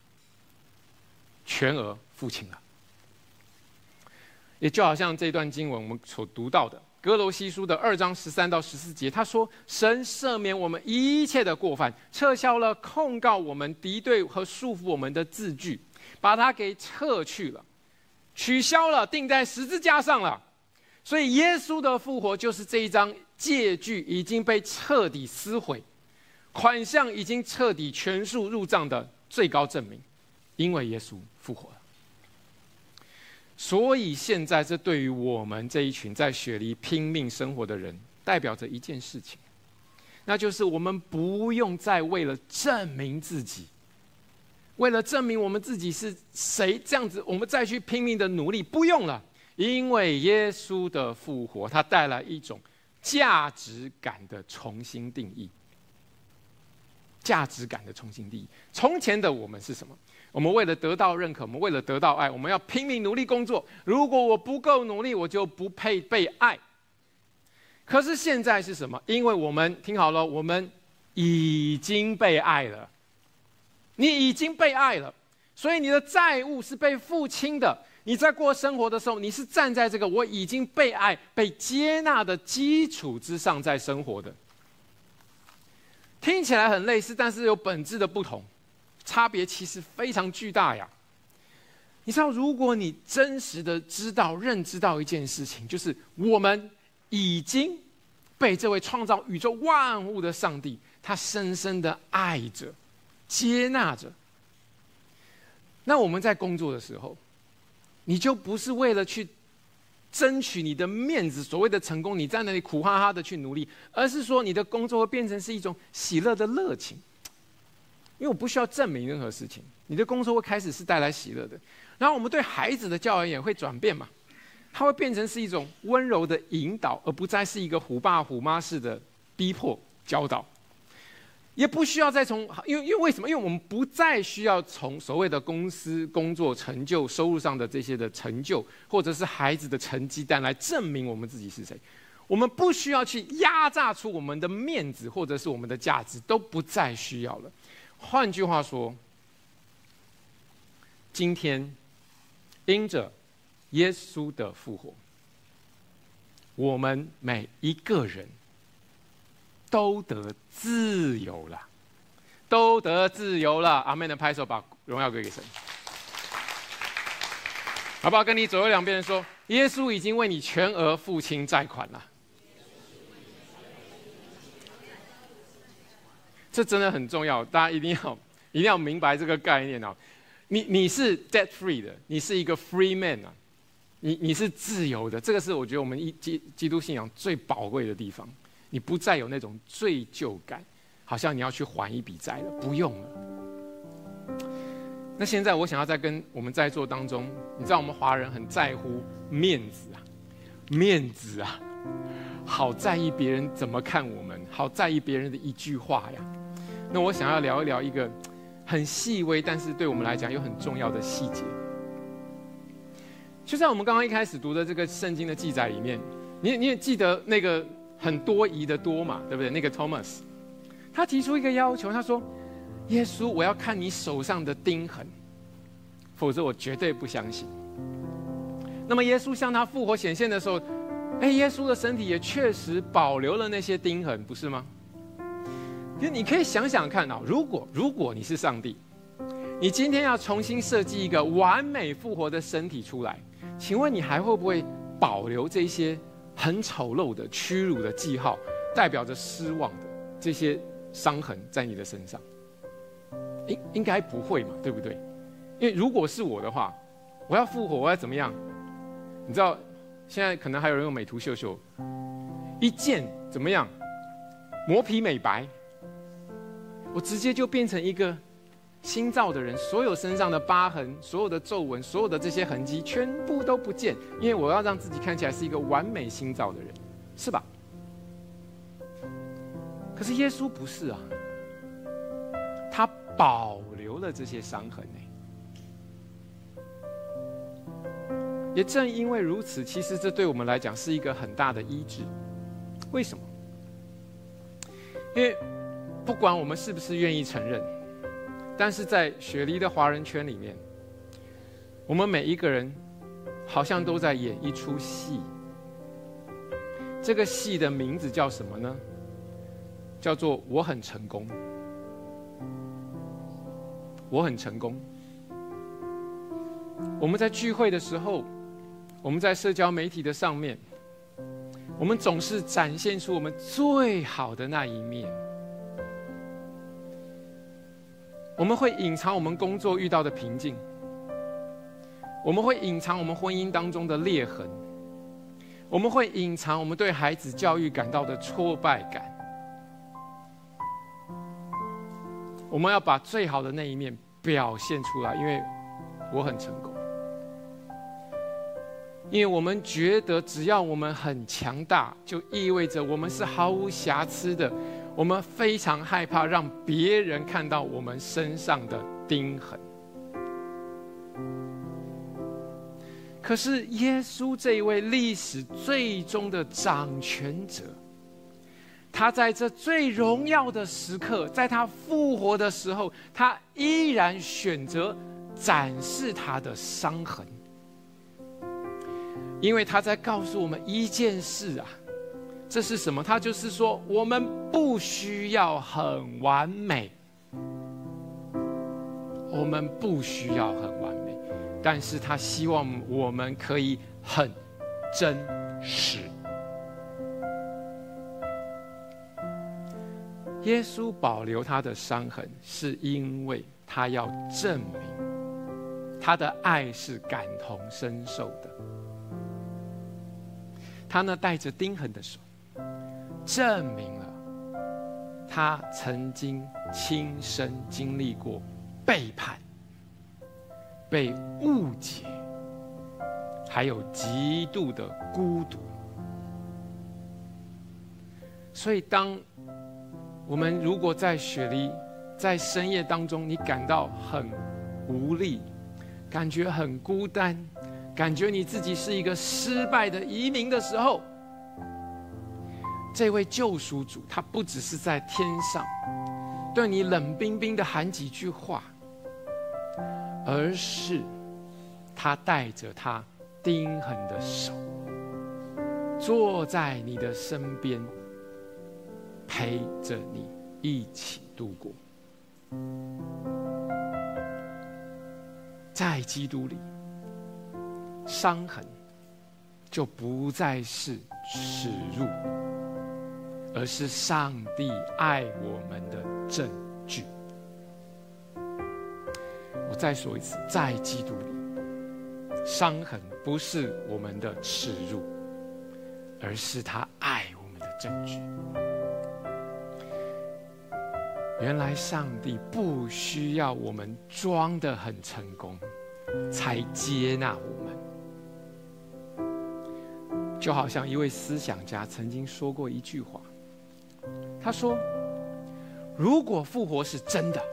全额付清了。也就好像这段经文我们所读到的哥罗西书的二章十三到十四节，他说：神赦免我们一切的过犯，撤销了控告我们、敌对和束缚我们的字据，把它给撤去了，取消了，钉在十字架上了。所以耶稣的复活就是这一张借据已经被彻底撕毁，款项已经彻底全数入账的最高证明，因为耶稣复活了。所以现在这对于我们这一群在雪梨拼命生活的人，代表着一件事情，那就是我们不用再为了证明自己，为了证明我们自己是谁，这样子我们再去拼命的努力，不用了。因为耶稣的复活，它带来一种价值感的重新定义。价值感的重新定义。从前的我们是什么？我们为了得到认可，我们为了得到爱，我们要拼命努力工作。如果我不够努力，我就不配被爱。可是现在是什么？因为我们听好了，我们已经被爱了。你已经被爱了，所以你的债务是被付清的。你在过生活的时候，你是站在这个我已经被爱、被接纳的基础之上在生活的。听起来很类似，但是有本质的不同，差别其实非常巨大呀。你知道，如果你真实的知道、认知到一件事情，就是我们已经被这位创造宇宙万物的上帝，他深深的爱着、接纳着。那我们在工作的时候，你就不是为了去争取你的面子，所谓的成功，你在那里苦哈哈的去努力，而是说你的工作会变成是一种喜乐的热情。因为我不需要证明任何事情，你的工作会开始是带来喜乐的。然后我们对孩子的教养也会转变嘛，它会变成是一种温柔的引导，而不再是一个虎爸虎妈式的逼迫教导。也不需要再从，因为因为为什么？因为我们不再需要从所谓的公司工作成就、收入上的这些的成就，或者是孩子的成绩单来证明我们自己是谁。我们不需要去压榨出我们的面子，或者是我们的价值，都不再需要了。换句话说，今天因着耶稣的复活，我们每一个人都得自由了，都得自由了。阿们的拍手，把荣耀归给神。好不好？跟你左右两边人说，耶稣已经为你全额付清债款了。这真的很重要，大家一定要一定要明白这个概念啊！你你是 debt free 的，你是一个 free man 啊，你你是自由的，这个是我觉得我们基基督信仰最宝贵的地方。你不再有那种罪疚感，好像你要去还一笔债了，不用了。那现在我想要再跟我们在座当中，你知道我们华人很在乎面子啊，面子啊， 好在意别人怎么看我们，好在意别人的一句话呀。那我想要聊一聊一个很细微，但是对我们来讲又很重要的细节。就在我们刚刚一开始读的这个圣经的记载里面，你你也记得那个很多疑的多嘛，对不对？那个 Thomas， 他提出一个要求，他说：“耶稣，我要看你手上的钉痕，否则我绝对不相信。”那么耶稣向他复活显现的时候，哎，耶稣的身体也确实保留了那些钉痕，不是吗？你可以想想看啊，如果如果你是上帝，你今天要重新设计一个完美复活的身体出来，请问你还会不会保留这些很丑陋的、屈辱的记号，代表着失望的这些伤痕在你的身上？应应该不会嘛，对不对？因为如果是我的话，我要复活，我要怎么样？你知道，现在可能还有人用美图秀秀，一键怎么样，磨皮美白，我直接就变成一个新造的人，所有身上的疤痕、所有的皱纹、所有的这些痕迹全部都不见，因为我要让自己看起来是一个完美新造的人，是吧？可是耶稣不是啊，他保留了这些伤痕呢。也正因为如此，其实这对我们来讲是一个很大的医治。为什么？因为不管我们是不是愿意承认，但是在雪梨的华人圈里面，我们每一个人好像都在演一出戏。这个戏的名字叫什么呢？叫做我很成功。我很成功。我们在聚会的时候，我们在社交媒体的上面，我们总是展现出我们最好的那一面。我们会隐藏我们工作遇到的瓶颈，我们会隐藏我们婚姻当中的裂痕，我们会隐藏我们对孩子教育感到的挫败感。我们要把最好的那一面表现出来，因为我很成功。因为我们觉得只要我们很强大，就意味着我们是毫无瑕疵的。我们非常害怕让别人看到我们身上的钉痕。可是耶稣这一位历史最终的掌权者，他在这最荣耀的时刻，在他复活的时候，他依然选择展示他的伤痕。因为他在告诉我们一件事啊，这是什么？他就是说，我们不需要很完美，我们不需要很完美，但是他希望我们可以很真实。耶稣保留他的伤痕，是因为他要证明他的爱是感同身受的。他那带着钉痕的手，证明了他曾经亲身经历过背叛、被误解，还有极度的孤独。所以当我们如果在雪梨，在深夜当中，你感到很无力，感觉很孤单，感觉你自己是一个失败的移民的时候，这位救赎主，他不只是在天上对你冷冰冰的喊几句话，而是他带着他钉痕的手，坐在你的身边，陪着你一起度过。在基督里，伤痕就不再是耻辱，而是上帝爱我们的证据。我再说一次，在基督里，伤痕不是我们的耻辱，而是他爱我们的证据。原来上帝不需要我们装得很成功才接纳我们， 就好像一位思想家曾经说过一句话，他说：如果复活是真的，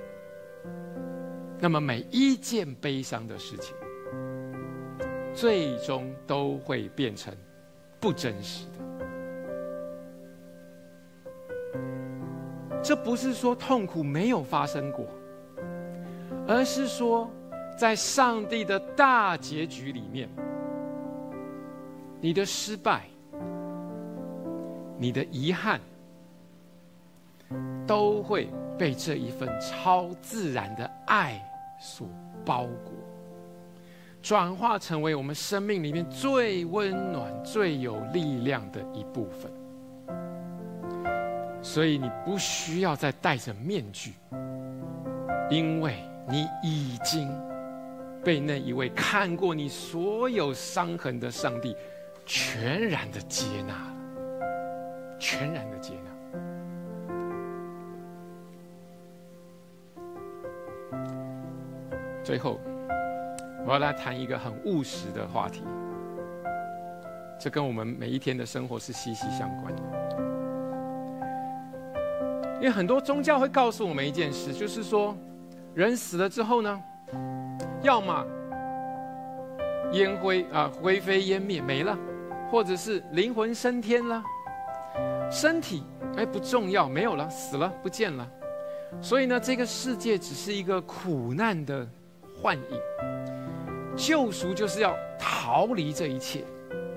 那么每一件悲伤的事情，最终都会变成不真实的。这不是说痛苦没有发生过，而是说在上帝的大结局里面，你的失败、你的遗憾，都会被这一份超自然的爱所包裹，转化成为我们生命里面最温暖、最有力量的一部分。所以你不需要再戴着面具，因为你已经被那一位看过你所有伤痕的上帝全然的接纳了，全然的接纳。最后，我要来谈一个很务实的话题，这跟我们每一天的生活是息息相关的。因为很多宗教会告诉我们一件事，就是说，人死了之后呢，要么烟灰啊灰飞烟灭没了，或者是灵魂升天了，身体哎不重要没有了，死了不见了。所以呢，这个世界只是一个苦难的幻影，救赎就是要逃离这一切，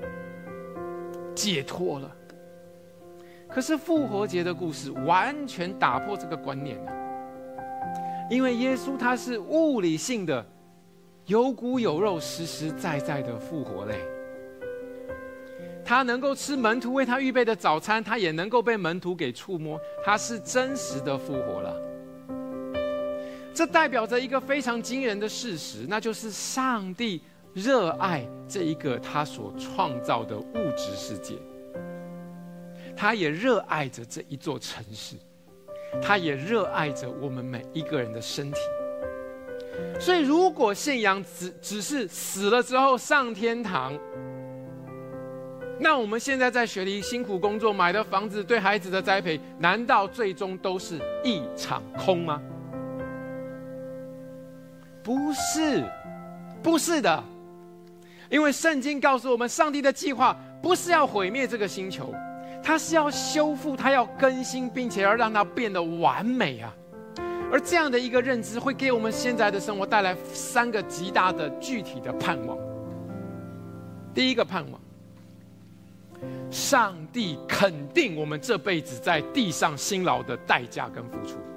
解脱了。可是复活节的故事完全打破这个观念了，因为耶稣他是物理性的，有骨有肉，实实在在的复活嘞。他能够吃门徒为他预备的早餐，他也能够被门徒给触摸，他是真实的复活了。这代表着一个非常惊人的事实，那就是上帝热爱这一个他所创造的物质世界，他也热爱着这一座城市，他也热爱着我们每一个人的身体。所以如果信仰 只, 只是死了之后上天堂，那我们现在在学里辛苦工作买的房子，对孩子的栽培，难道最终都是一场空吗？不是，不是的。因为圣经告诉我们，上帝的计划不是要毁灭这个星球，他是要修复，他要更新，并且要让它变得完美啊。而这样的一个认知会给我们现在的生活带来三个极大的具体的盼望。第一个盼望，上帝肯定我们这辈子在地上辛劳的代价跟付出。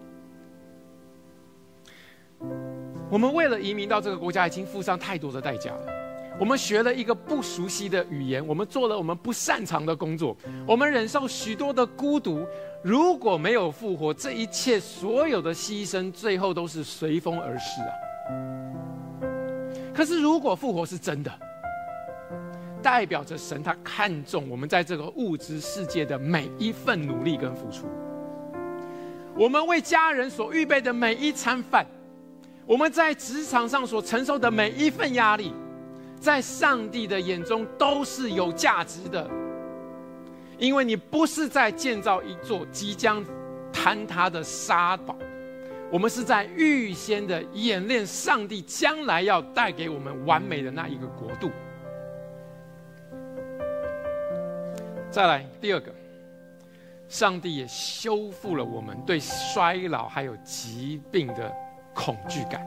我们为了移民到这个国家已经付上太多的代价了，我们学了一个不熟悉的语言，我们做了我们不擅长的工作，我们忍受许多的孤独。如果没有复活，这一切所有的牺牲最后都是随风而逝啊。可是如果复活是真的，代表着神他看重我们在这个物质世界的每一份努力跟付出，我们为家人所预备的每一餐饭，我们在职场上所承受的每一份压力，在上帝的眼中都是有价值的。因为你不是在建造一座即将坍塌的沙堡，我们是在预先的演练上帝将来要带给我们完美的那一个国度。再来第二个，上帝也修复了我们对衰老还有疾病的恐惧感。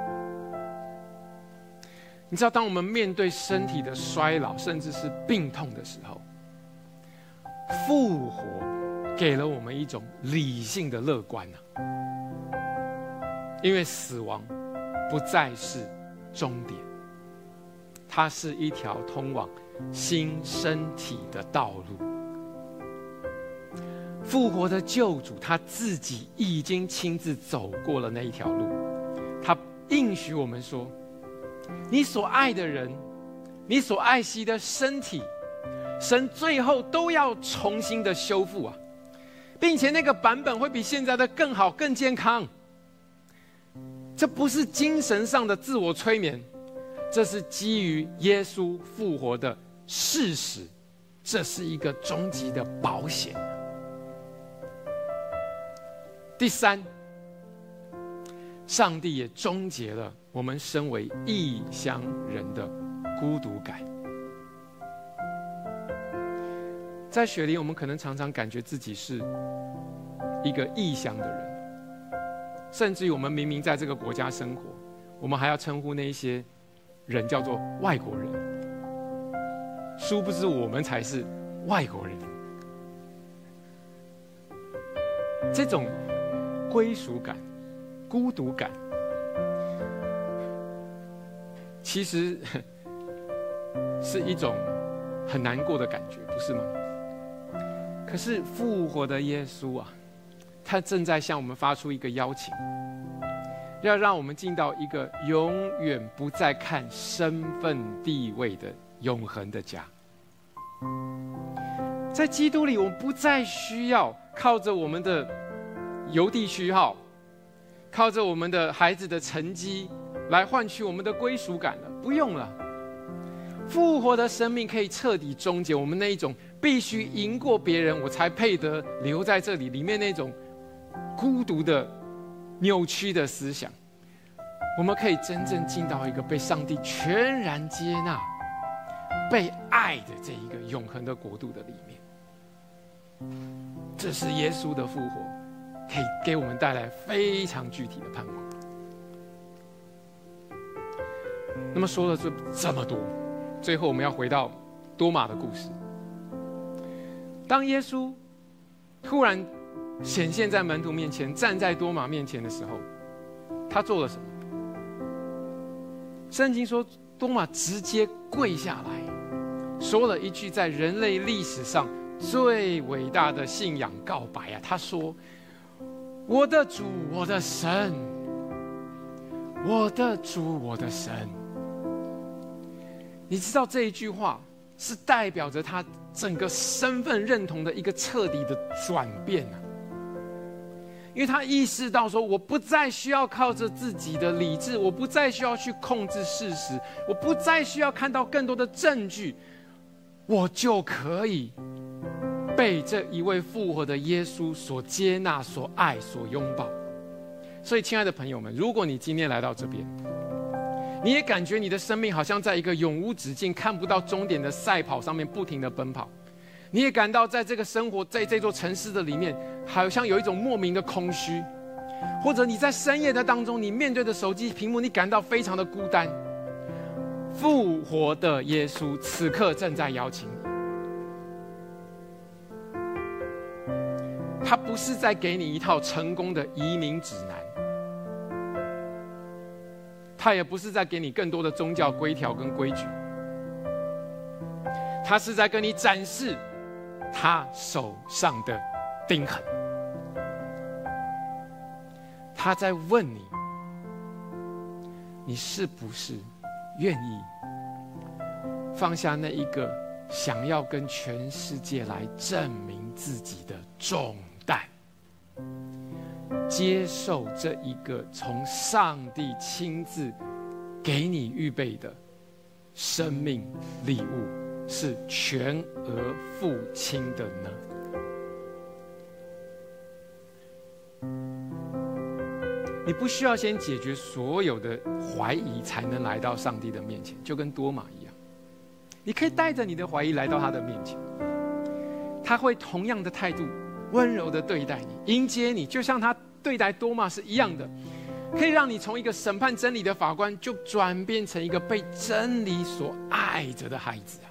你知道，当我们面对身体的衰老甚至是病痛的时候，复活给了我们一种理性的乐观啊，因为死亡不再是终点，它是一条通往新身体的道路。复活的救主他自己已经亲自走过了那一条路，他应许我们说，你所爱的人，你所爱惜的身体，神最后都要重新的修复啊，并且那个版本会比现在的更好更健康。这不是精神上的自我催眠，这是基于耶稣复活的事实，这是一个终极的保险。第三，上帝也终结了我们身为异乡人的孤独感。在雪梨，我们可能常常感觉自己是一个异乡的人，甚至于我们明明在这个国家生活，我们还要称呼那一些人叫做外国人，殊不知我们才是外国人。这种归属感、孤独感，其实是一种很难过的感觉，不是吗？可是复活的耶稣啊，他正在向我们发出一个邀请，要让我们进到一个永远不再看身份地位的永恒的家。在基督里，我们不再需要靠着我们的邮递序号，靠着我们的孩子的成绩来换取我们的归属感了，不用了。复活的生命可以彻底终结我们那一种必须赢过别人我才配得留在这里里面那种孤独的扭曲的思想。我们可以真正进到一个被上帝全然接纳、被爱的这一个永恒的国度的里面。这是耶稣的复活可以给我们带来非常具体的盼望。那么说了这这么多，最后我们要回到多马的故事。当耶稣突然显现在门徒面前，站在多马面前的时候，他做了什么？圣经说，多马直接跪下来，说了一句在人类历史上最伟大的信仰告白啊！他说：“我的主，我的神，我的主，我的神。”你知道这一句话是代表着他整个身份认同的一个彻底的转变啊！因为他意识到说，我不再需要靠着自己的理智，我不再需要去控制事实，我不再需要看到更多的证据，我就可以被这一位复活的耶稣所接纳、所爱、所拥抱。所以，亲爱的朋友们，如果你今天来到这边，你也感觉你的生命好像在一个永无止境、看不到终点的赛跑上面不停地奔跑，你也感到在这个生活、在这座城市的里面，好像有一种莫名的空虚，或者你在深夜的当中，你面对着手机屏幕，你感到非常的孤单。复活的耶稣此刻正在邀请你，他不是在给你一套成功的移民指南，他也不是在给你更多的宗教规条跟规矩，他是在跟你展示他手上的钉痕。他在问你，你是不是愿意放下那一个想要跟全世界来证明自己的重担，接受这一个从上帝亲自给你预备的生命礼物，是全额付清的呢？你不需要先解决所有的怀疑才能来到上帝的面前，就跟多马一样，你可以带着你的怀疑来到他的面前，他会同样的态度温柔的对待你，迎接你，就像他对待多马是一样的，可以让你从一个审判真理的法官，就转变成一个被真理所爱着的孩子啊！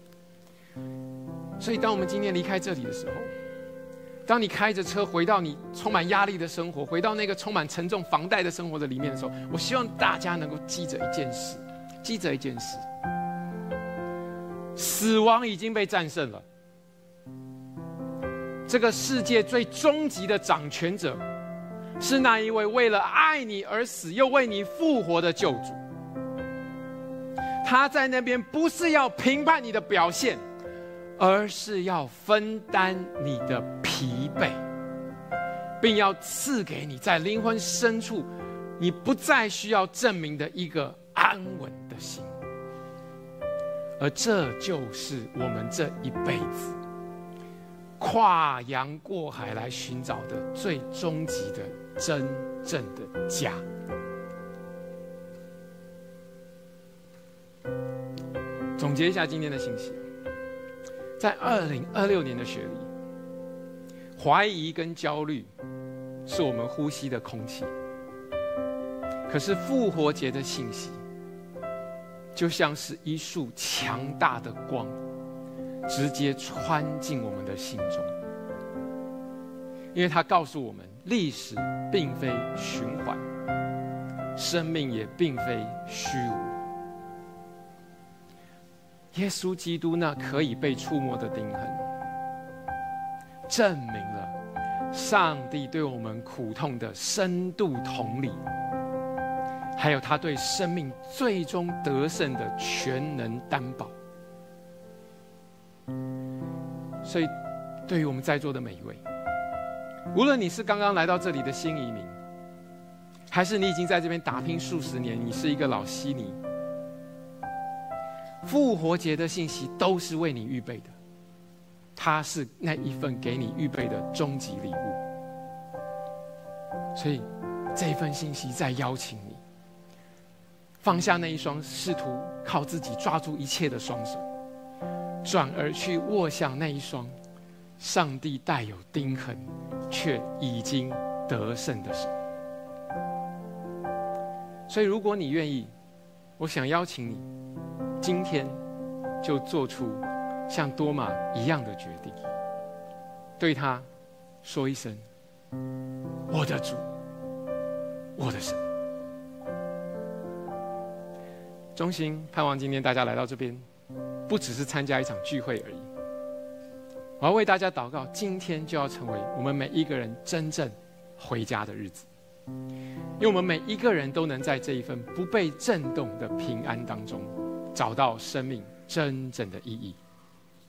所以当我们今天离开这里的时候，当你开着车回到你充满压力的生活，回到那个充满沉重房贷的生活的里面的时候，我希望大家能够记着一件事，记着一件事：死亡已经被战胜了。这个世界最终极的掌权者，是那一位为了爱你而死，又为你复活的救主。他在那边不是要评判你的表现，而是要分担你的疲惫，并要赐给你在灵魂深处你不再需要证明的一个安稳的心。 而这就是我们这一辈子跨洋过海来寻找的最终极的真正的家。总结一下今天的信息，在二零二六年的雪里，怀疑跟焦虑是我们呼吸的空气，可是复活节的信息就像是一束强大的光，直接穿进我们的心中，因为它告诉我们，历史并非循环，生命也并非虚无。耶稣基督那可以被触摸的钉痕，证明了上帝对我们苦痛的深度同理，还有他对生命最终得胜的全能担保。所以对于我们在座的每一位，无论你是刚刚来到这里的新移民，还是你已经在这边打拼数十年，你是一个老悉尼，复活节的信息都是为你预备的，它是那一份给你预备的终极礼物。所以这份信息在邀请你放下那一双试图靠自己抓住一切的双手，转而去握向那一双上帝带有钉痕却已经得胜的手。所以如果你愿意，我想邀请你今天就做出像多马一样的决定，对他说一声：我的主，我的神。衷心盼望今天大家来到这边，不只是参加一场聚会而已。我要为大家祷告，今天就要成为我们每一个人真正回家的日子，因为我们每一个人都能在这一份不被震动的平安当中，找到生命真正的意义。